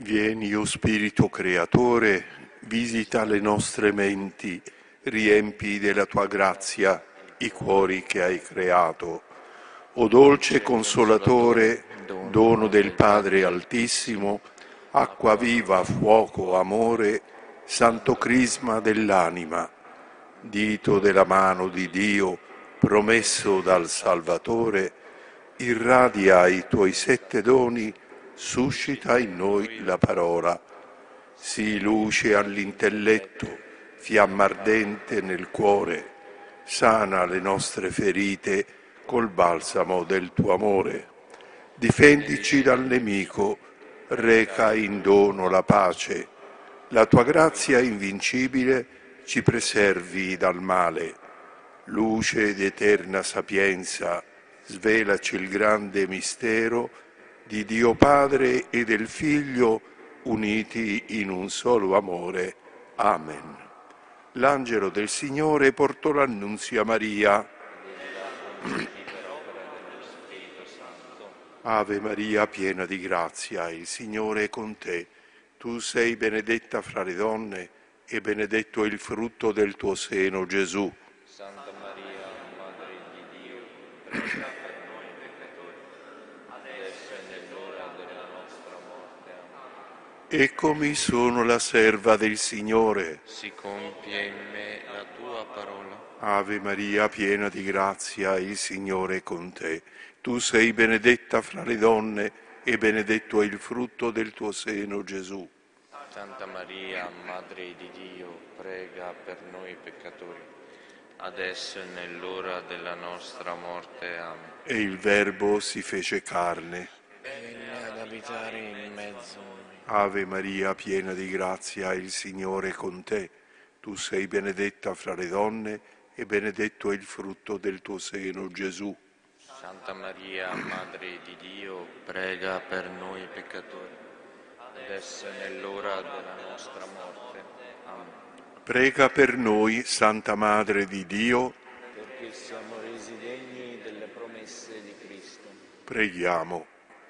Vieni, o Spirito Creatore, visita le nostre menti, riempi della tua grazia i cuori che hai creato. O dolce Consolatore, dono del Padre Altissimo, acqua viva, fuoco, amore, santo crisma dell'anima, dito della mano di Dio, promesso dal Salvatore, irradia i tuoi 7 doni, suscita in noi la parola. Sii luce all'intelletto, fiamma ardente nel cuore, sana le nostre ferite col balsamo del tuo amore. Difendici dal nemico, reca in dono la pace. La tua grazia invincibile ci preservi dal male. Luce di eterna sapienza, svelaci il grande mistero di Dio Padre e del Figlio uniti in un solo amore. Amen. L'angelo del Signore portò l'annunzio a Maria. Ave Maria, piena di grazia, il Signore è con te. Tu sei benedetta fra le donne e benedetto è il frutto del tuo seno, Gesù. Santa Maria, Madre di Dio, prega per noi peccatori, adesso e nell'ora della nostra morte. Amen. Eccomi sono la serva del Signore. Si compie in me la tua parola. Ave Maria, piena di grazia, il Signore è con te. Tu sei benedetta fra le donne e benedetto è il frutto del tuo seno, Gesù. Santa Maria, Madre di Dio, prega per noi peccatori, adesso e nell'ora della nostra morte. Amen. E il Verbo si fece carne. Vieni ad abitare in mezzo a noi. Ave Maria, piena di grazia, il Signore è con te. Tu sei benedetta fra le donne e benedetto è il frutto del tuo seno, Gesù. Santa Maria, Madre di Dio, prega per noi peccatori, adesso e nell'ora della nostra morte. Amen. Prega per noi, Santa Madre di Dio. Perché siamo resi degni delle promesse di Cristo. Preghiamo.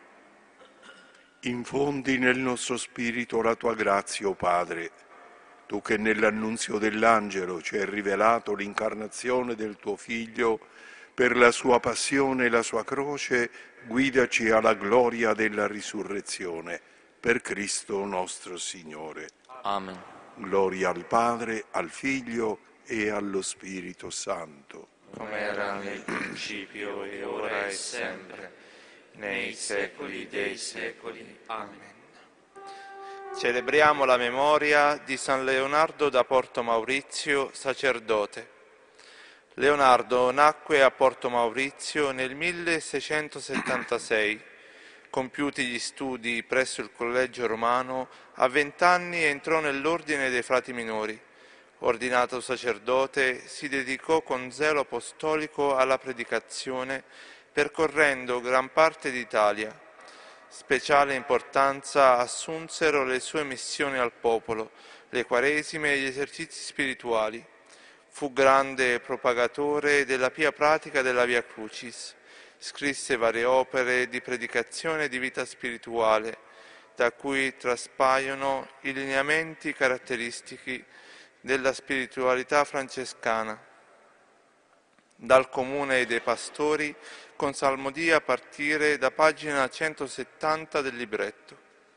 Infondi nel nostro spirito la tua grazia, o Padre, tu che nell'annunzio dell'angelo ci hai rivelato l'incarnazione del tuo Figlio, per la sua passione e la sua croce, guidaci alla gloria della risurrezione, per Cristo nostro Signore. Amen. Gloria al Padre, al Figlio e allo Spirito Santo. Come era nel principio e ora e sempre, nei secoli dei secoli. Amen. Celebriamo la memoria di San Leonardo da Porto Maurizio, sacerdote. Leonardo nacque a Porto Maurizio nel 1676. Compiuti gli studi presso il Collegio Romano, a 20 anni entrò nell'ordine dei frati minori. Ordinato sacerdote, si dedicò con zelo apostolico alla predicazione, percorrendo gran parte d'Italia. Speciale importanza assunsero le sue missioni al popolo, le quaresime e gli esercizi spirituali. Fu grande propagatore della pia pratica della Via Crucis. Scrisse varie opere di predicazione e di vita spirituale, da cui traspaiono i lineamenti caratteristici della spiritualità francescana. Dal comune dei pastori, con salmodia a partire da pagina 170 del libretto.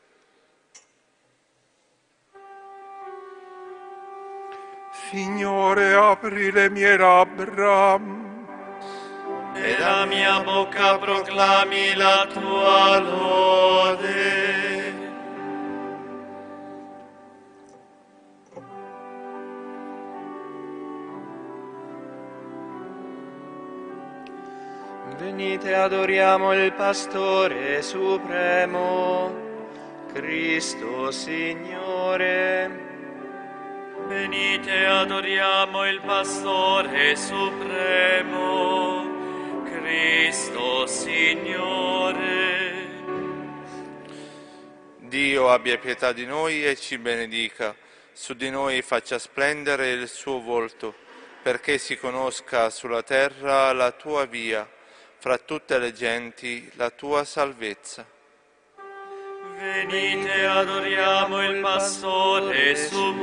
Signore, apri le mie labbra, e la mia bocca proclami la tua lode. Venite, adoriamo il Pastore Supremo, Cristo Signore. Venite, adoriamo il Pastore Supremo, Cristo Signore. Dio abbia pietà di noi e ci benedica, su di noi faccia splendere il suo volto, perché si conosca sulla terra la tua via, fra tutte le genti la tua salvezza. Venite, adoriamo il Pastore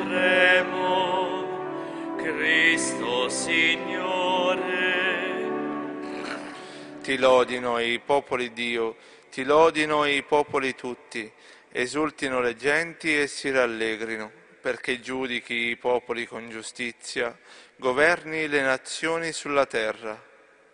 Supremo, Cristo Signore. Ti lodino i popoli Dio, ti lodino i popoli tutti, esultino le genti e si rallegrino, perché giudichi i popoli con giustizia, governi le nazioni sulla terra.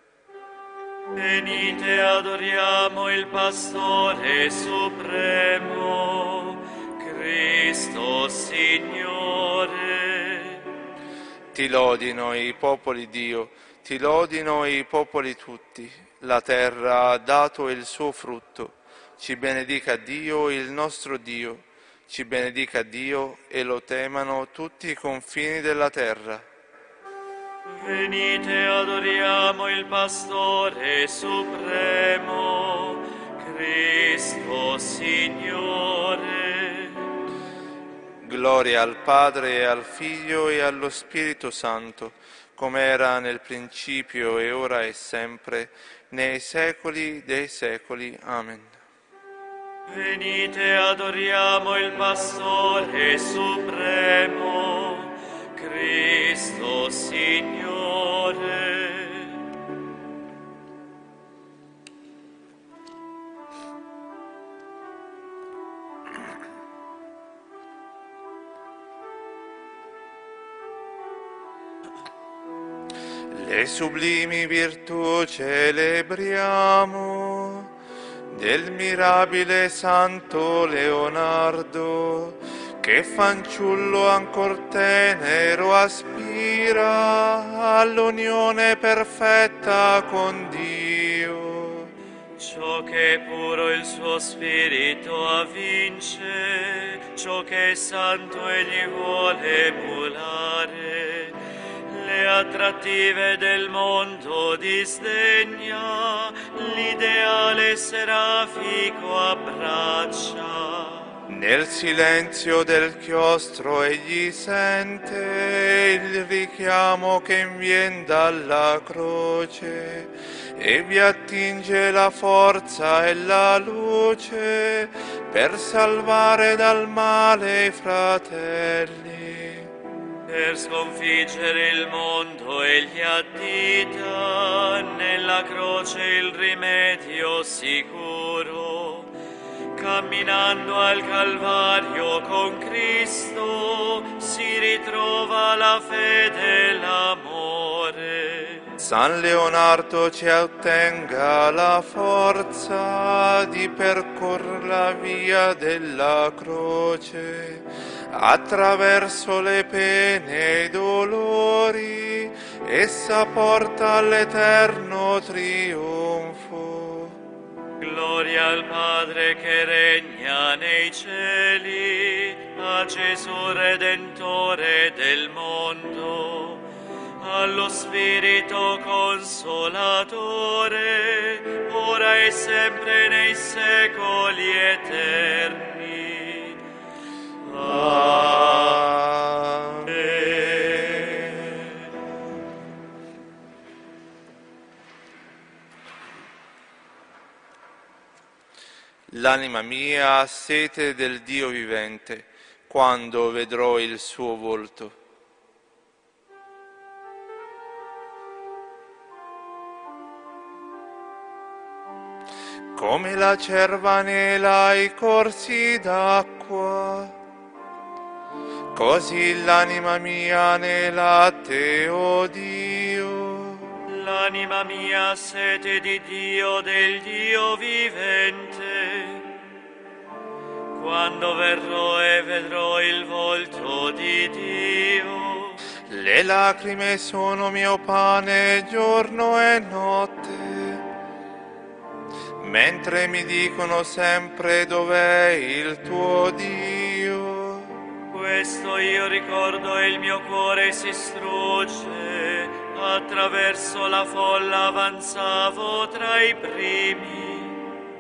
Venite, adoriamo il Pastore Supremo, Cristo Signore. Ti lodino i popoli Dio, ti lodino i popoli tutti, la terra ha dato il suo frutto. Ci benedica Dio, il nostro Dio, ci benedica Dio e lo temano tutti i confini della terra. Venite, adoriamo il Pastore Supremo, Cristo Signore. Gloria al Padre e al Figlio e allo Spirito Santo, come era nel principio e ora e sempre, nei secoli dei secoli. Amen. Venite, adoriamo il Pastore Supremo, Cristo Signore. Le sublimi virtù celebriamo del mirabile Santo Leonardo, che fanciullo ancor tenero aspira all'unione perfetta con Dio. Ciò che è puro il suo spirito avvince, ciò che è santo egli vuole emulare. Le attrattive del mondo disdegna, l'ideale serafico abbraccia. Nel silenzio del chiostro egli sente il richiamo che vien dalla croce e vi attinge la forza e la luce per salvare dal male i fratelli. Per sconfiggere il mondo egli addita nella croce il rimedio sicuro. Camminando al Calvario con Cristo si ritrova la fede e l'amore. San Leonardo ci ottenga la forza di percorrere la via della croce attraverso le pene e i dolori, essa porta all'eterno trionfo. Gloria al Padre che regna nei cieli, a Gesù Redentore del mondo, allo Spirito Consolatore, ora e sempre nei secoli eterni. Amen. L'anima mia ha sete del Dio vivente, quando vedrò il suo volto. Come la cerva anela i corsi d'acqua, così l'anima mia anela a te, o Dio. L'anima mia ha sete di Dio, del Dio vivente. Quando verrò e vedrò il volto di Dio. Le lacrime sono mio pane giorno e notte, mentre mi dicono sempre dov'è il tuo Dio. Questo io ricordo e il mio cuore si strugge. Attraverso la folla avanzavo tra i primi,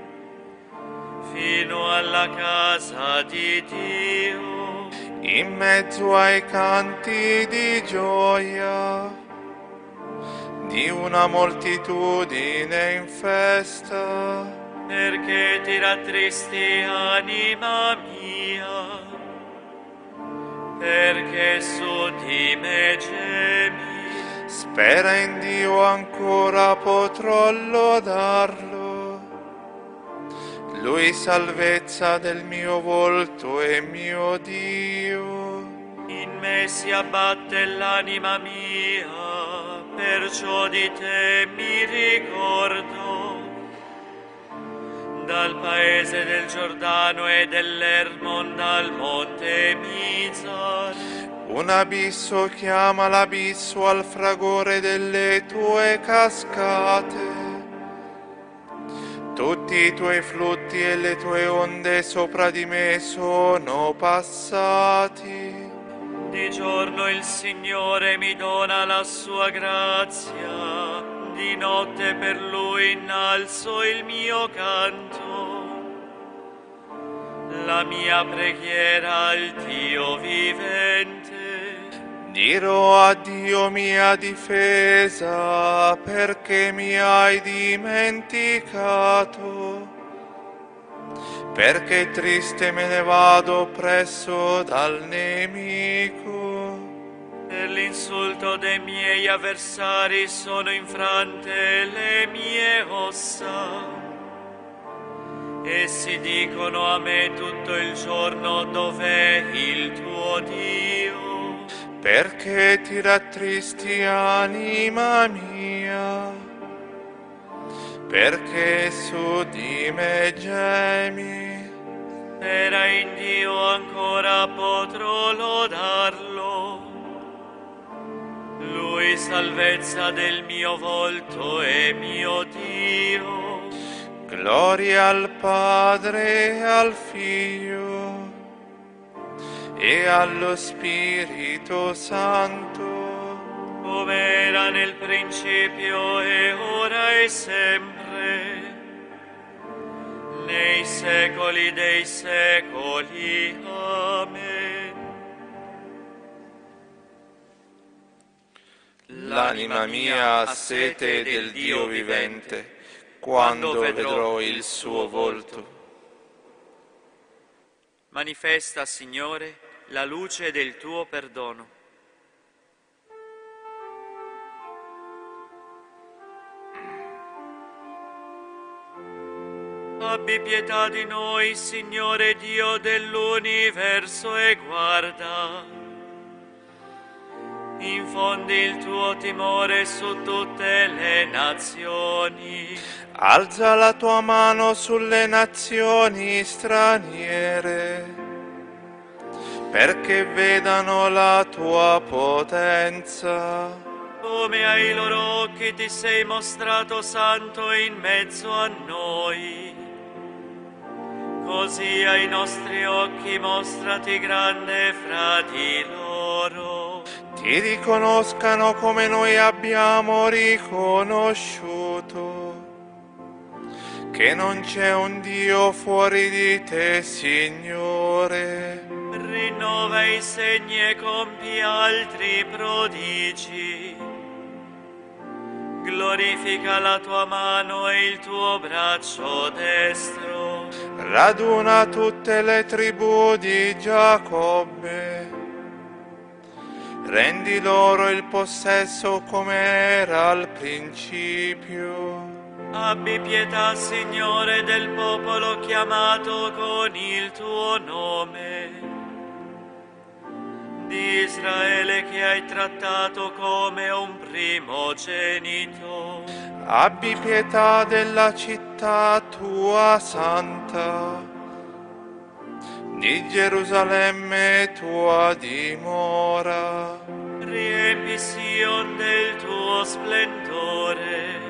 fino alla casa di Dio. In mezzo ai canti di gioia, di una moltitudine in festa, Perché ti rattristi, anima mia? Perché su di me gemi? Spera in Dio, ancora potrò lodarlo. Lui salvezza del mio volto e mio Dio. In me si abbatte l'anima mia, perciò di te mi ricordo. Dal paese del Giordano e dell'Ermon, dal monte Mizar. Un abisso chiama l'abisso al fragore delle tue cascate. Tutti i tuoi flutti e le tue onde sopra di me sono passati. Di giorno il Signore mi dona la sua grazia, di notte per Lui innalzo il mio canto. La mia preghiera al Dio vivente. Dirò a Dio mia difesa, perché mi hai dimenticato. Perché triste me ne vado presso dal nemico. Per l'insulto dei miei avversari sono infrante le mie ossa. Essi dicono a me tutto il giorno: dov'è il tuo Dio? Perché ti rattristi, anima mia? Perché su di me gemi? Spera in Dio, ancora potrò lodarlo. Lui salvezza del mio volto e mio Dio. Gloria al Padre e al Figlio e allo Spirito Santo, come era nel principio e ora e sempre, nei secoli dei secoli. Amen. l'anima mia ha sete del Dio vivente, quando vedrò il suo volto. Manifesta, Signore, la luce del tuo perdono. Abbi pietà di noi, Signore Dio dell'universo, e guarda. Infondi il tuo timore su tutte le nazioni. Alza la tua mano sulle nazioni straniere, perché vedano la tua potenza. Come ai loro occhi ti sei mostrato santo in mezzo a noi, così ai nostri occhi mostrati grande fra di loro. Ti riconoscano come noi abbiamo riconosciuto, che non c'è un Dio fuori di te, Signore. Rinnova i segni e compi altri prodigi. Glorifica la tua mano e il tuo braccio destro. Raduna tutte le tribù di Giacobbe. Rendi loro il possesso come era al principio. Abbi pietà, Signore, del popolo chiamato con il tuo nome, di Israele che hai trattato come un primogenito. Abbi pietà della città tua santa, di Gerusalemme tua dimora. Riempi Sion del tuo splendore,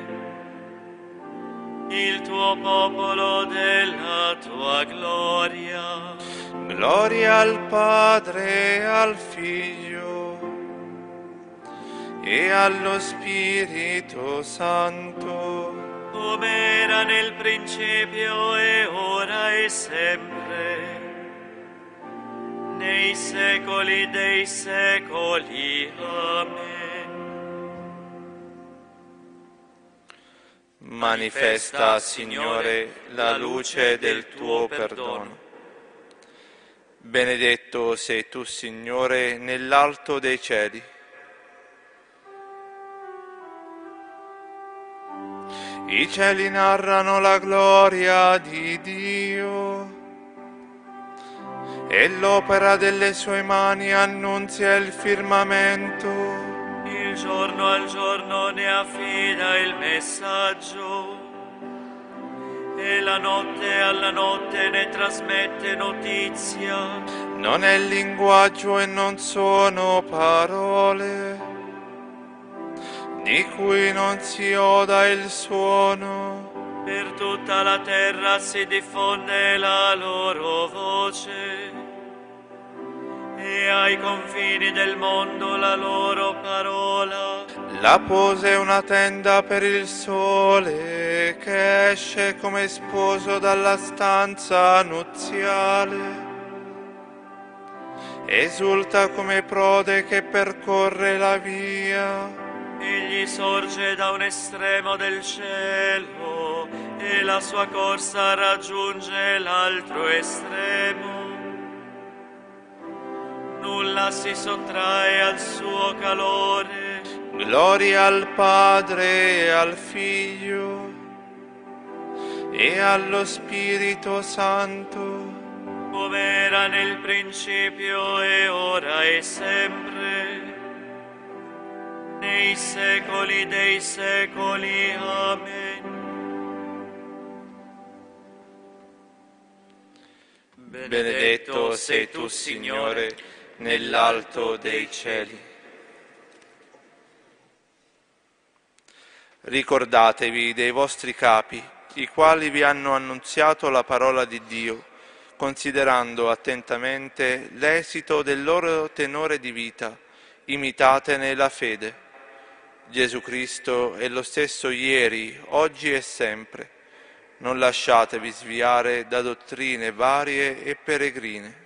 il tuo popolo della tua gloria. Gloria al Padre e al Figlio e allo Spirito Santo, come era nel principio e ora e sempre, nei secoli dei secoli. Amen. Manifesta, Signore, la luce del tuo perdono. Benedetto sei tu, Signore, nell'alto dei cieli. I cieli narrano la gloria di Dio e l'opera delle sue mani annunzia il firmamento. Il giorno al giorno ne affida il messaggio e la notte alla notte ne trasmette notizia. Non è linguaggio e non sono parole, di cui non si oda il suono. Per tutta la terra si diffonde la loro voce e ai confini del mondo la loro parola. La pose una tenda per il sole che esce come sposo dalla stanza nuziale. Esulta come prode che percorre la via. Egli sorge da un estremo del cielo e la sua corsa raggiunge l'altro estremo. Nulla si sottrae al suo calore. Gloria al Padre e al Figlio e allo Spirito Santo, Come era nel principio e ora e sempre, nei secoli dei secoli. Amen. benedetto sei tu, Signore, nell'alto dei cieli. Ricordatevi dei vostri capi, i quali vi hanno annunziato la parola di Dio, considerando attentamente l'esito del loro tenore di vita, imitatene la fede. Gesù Cristo è lo stesso ieri, oggi e sempre. Non lasciatevi sviare da dottrine varie e peregrine.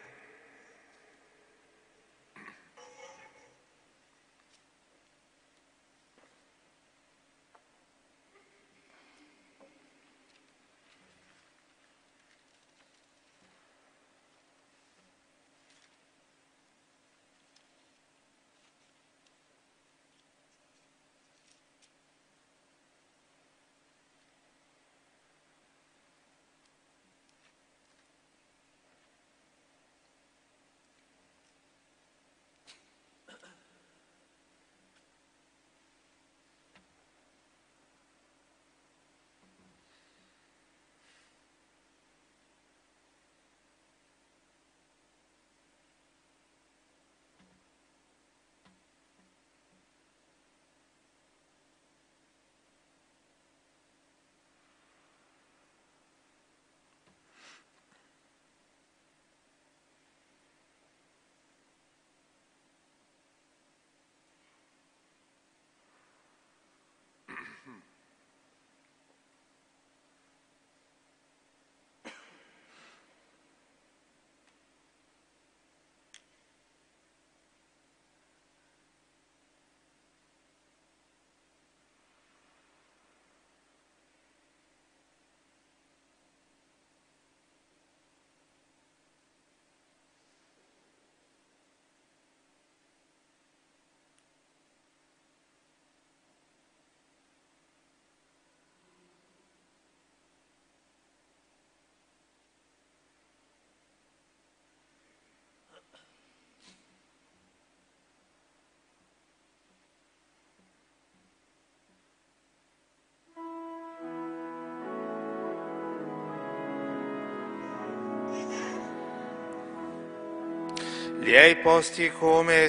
Li hai posti come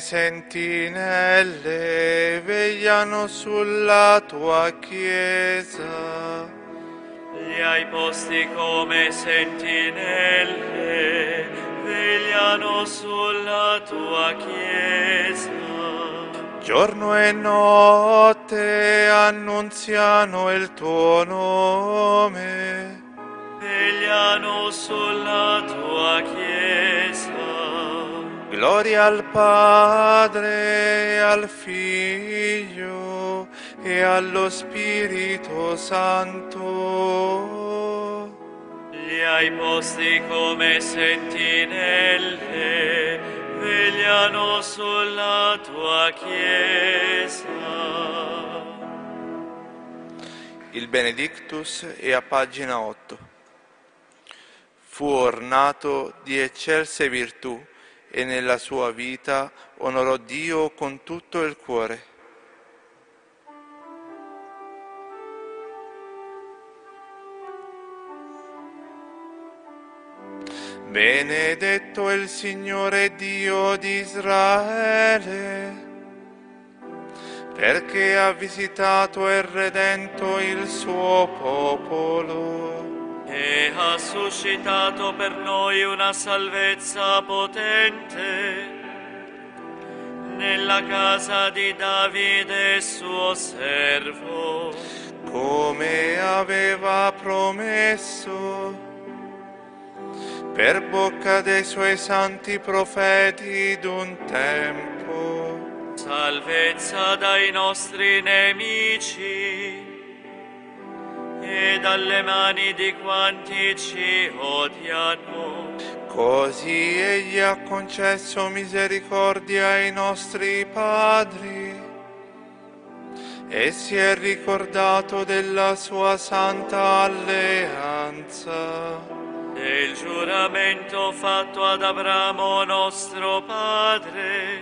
sentinelle, vegliano sulla tua Chiesa. Li hai posti come sentinelle, vegliano sulla tua Chiesa. Giorno e notte annunziano il tuo nome. Vegliano sulla tua Chiesa. Gloria al Padre e al Figlio e allo Spirito Santo. Li hai posti come sentinelle, vegliano sulla tua Chiesa. Il Benedictus è a pagina 8. Fu ornato di eccelse virtù e nella sua vita onorò Dio con tutto il cuore. Benedetto il Signore Dio di Israele, perché ha visitato e redento il suo popolo E ha suscitato per noi una salvezza potente nella casa di Davide suo servo, come aveva promesso per bocca dei suoi santi profeti d'un tempo. salvezza dai nostri nemici e dalle mani di quanti ci odiano. Così egli ha concesso misericordia ai nostri padri e si è ricordato della sua santa alleanza, Del giuramento fatto ad Abramo nostro padre,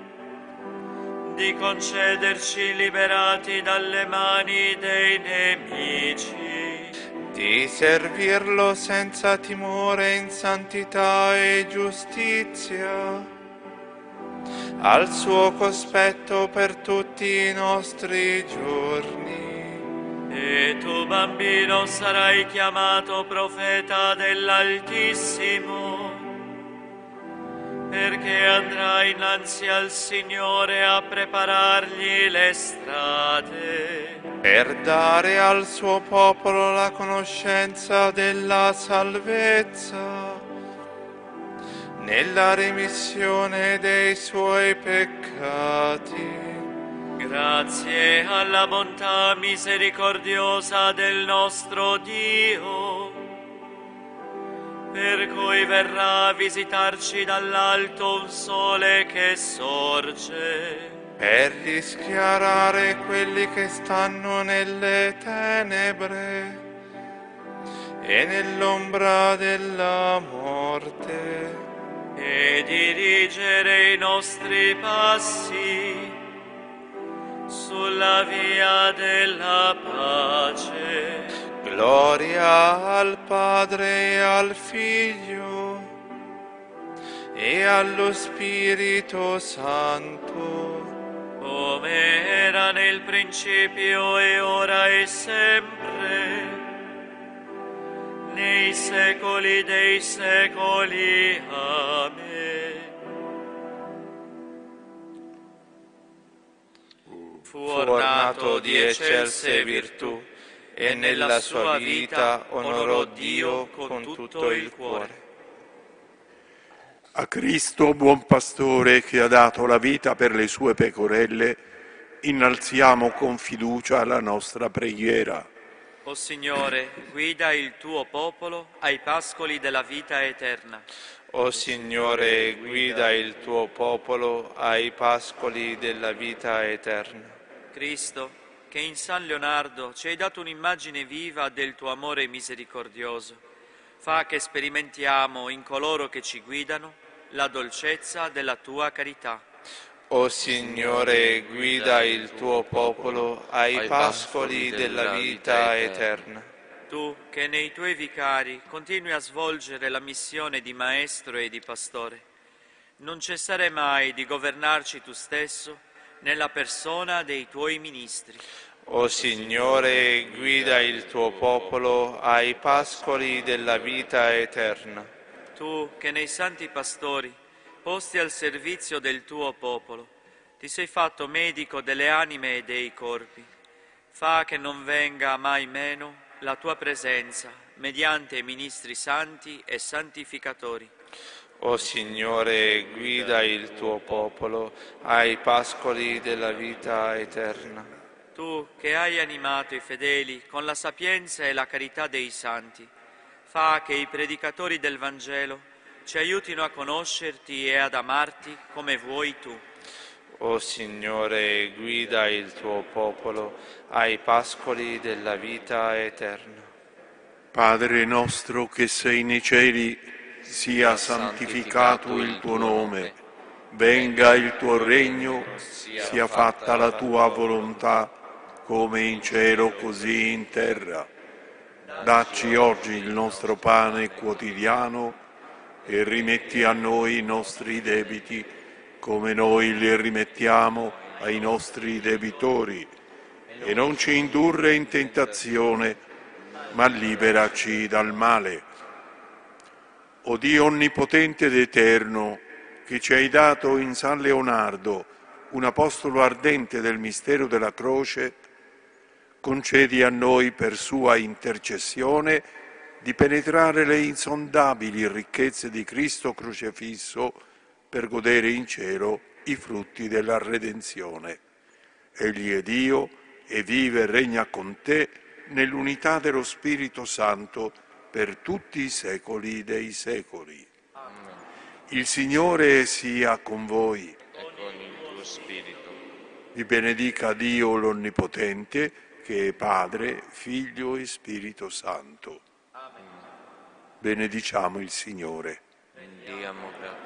di concederci liberati dalle mani dei nemici, di servirlo senza timore in santità e giustizia, al suo cospetto per tutti i nostri giorni. E tu, bambino, sarai chiamato profeta dell'Altissimo, perché andrai innanzi al Signore a preparargli le strade, Per dare al suo popolo la conoscenza della salvezza, nella remissione dei suoi peccati. grazie alla bontà misericordiosa del nostro Dio, per cui verrà a visitarci dall'alto un sole che sorge, Per rischiarare quelli che stanno nelle tenebre e nell'ombra della morte, e dirigere i nostri passi sulla via della pace. gloria al Padre e al Figlio e allo Spirito Santo, Come era nel principio e ora e sempre, nei secoli dei secoli. Amen. Fu ornato di eccelse virtù e nella sua vita onorò Dio con tutto il cuore. A Cristo, buon pastore, che ha dato la vita per le sue pecorelle, innalziamo con fiducia la nostra preghiera. O Signore, guida il tuo popolo ai pascoli della vita eterna. O Signore, guida il tuo popolo ai pascoli della vita eterna. Cristo, che in San Leonardo ci hai dato un'immagine viva del tuo amore misericordioso, fa che sperimentiamo in coloro che ci guidano la dolcezza della tua carità. O Signore, guida il tuo popolo ai pascoli della vita eterna. Tu, che nei tuoi vicari continui a svolgere la missione di maestro e di pastore, non cessare mai di governarci tu stesso nella persona dei tuoi ministri. O Signore, guida il tuo popolo ai pascoli della vita eterna. Tu, che nei santi pastori, posti al servizio del tuo popolo, ti sei fatto medico delle anime e dei corpi, fa che non venga mai meno la tua presenza mediante i ministri santi e santificatori. O Signore, guida il tuo popolo ai pascoli della vita eterna. Tu che hai animato i fedeli con la sapienza e la carità dei santi, fa che i predicatori del Vangelo ci aiutino a conoscerti e ad amarti come vuoi tu. O Signore, guida il tuo popolo ai pascoli della vita eterna. Padre nostro che sei nei cieli, sia santificato il tuo nome, venga il tuo regno, sia fatta la tua volontà, come in cielo così in terra. Dacci oggi il nostro pane quotidiano e rimetti a noi i nostri debiti, come noi li rimettiamo ai nostri debitori. E non ci indurre in tentazione, ma liberaci dal male. O Dio onnipotente ed eterno, che ci hai dato in San Leonardo un apostolo ardente del mistero della croce, concedi a noi per sua intercessione di penetrare le insondabili ricchezze di Cristo crocefisso per godere in cielo i frutti della redenzione. Egli è Dio e vive e regna con te nell'unità dello Spirito Santo per tutti i secoli dei secoli. Amen. Il Signore sia con voi. E con il tuo spirito. Vi benedica Dio l'Onnipotente, che è Padre, Figlio e Spirito Santo. Benediciamo il Signore. Rendiamo grazie.